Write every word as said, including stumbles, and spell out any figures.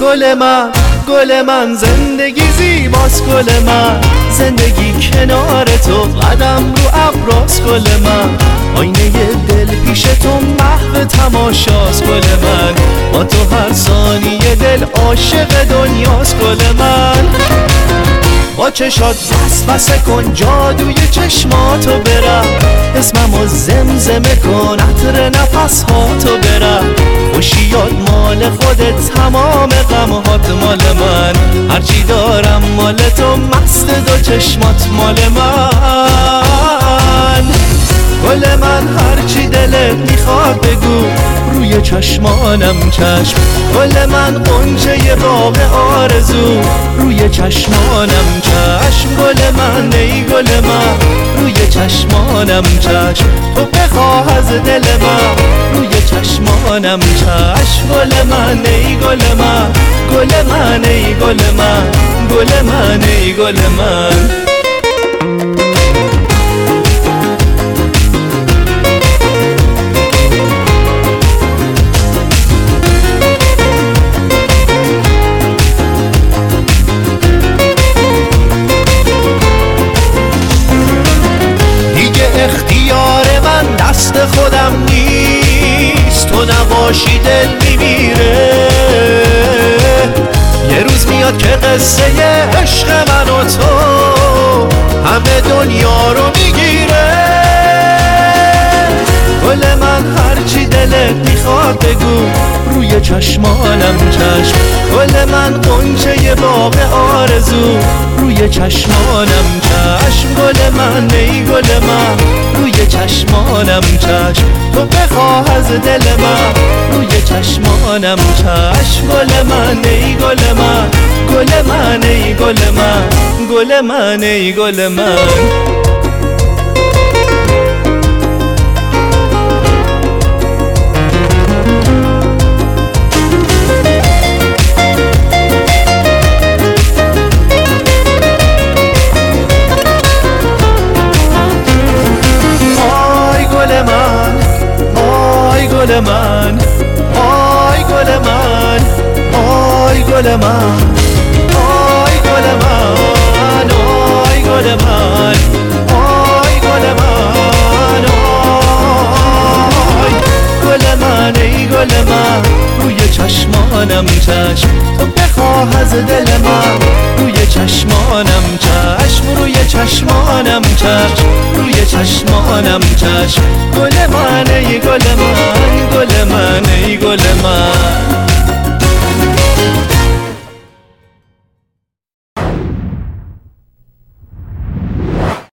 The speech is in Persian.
گل من گل من زندگی زیباست گل من زندگی کنار تو قدم رو ابراست گل من آینه دل پیش تو محو تماشاست گل من با تو هر ثانیه دل عاشق دنیاست گل من با چشات وسوسه کن جادوی چشماتو برم اسممو زمزمه کن عطر نفس هاتو برم خوشیات مال خودت تمام غمهات مال من هرچی دارم مال تو مست دو چشمات مال من گل من هرچی دلت میخواد بگو روی چشمانم چشم گل من غنچه باغ آرزو روی چشمانم چشم گل من ای گل من روی چشمانم چشم تو بخواه از دل من روی چشمانم چشم گل من ای گل من گل من ای گل من گل من ای گل من اختیار من دست خودم نیست تو نباشی دل میمیره یه روز میاد که قصه عشق من و تو همه دنیا رو میگیره گل من هرچی دلت میخواد بگو روی چشمانم چشم گل من غنچه باغ آرزو روی چشمانم چشم گل من ای گل من روی چشمانم چشم تو بخواه از دل من روی چشمانم چشم گل من ای گل من گل من ای گل من گل من ای گل من گل من آی گل من آی گل من آی گل من آی گل من آی گل من آی گل من ای گل من روی چشمانم چشم تو بخواه از دل من روی چشمانم چشم روی چشمانم چشم روی چشمانم چشم گل من ای گل من گل من ای گل من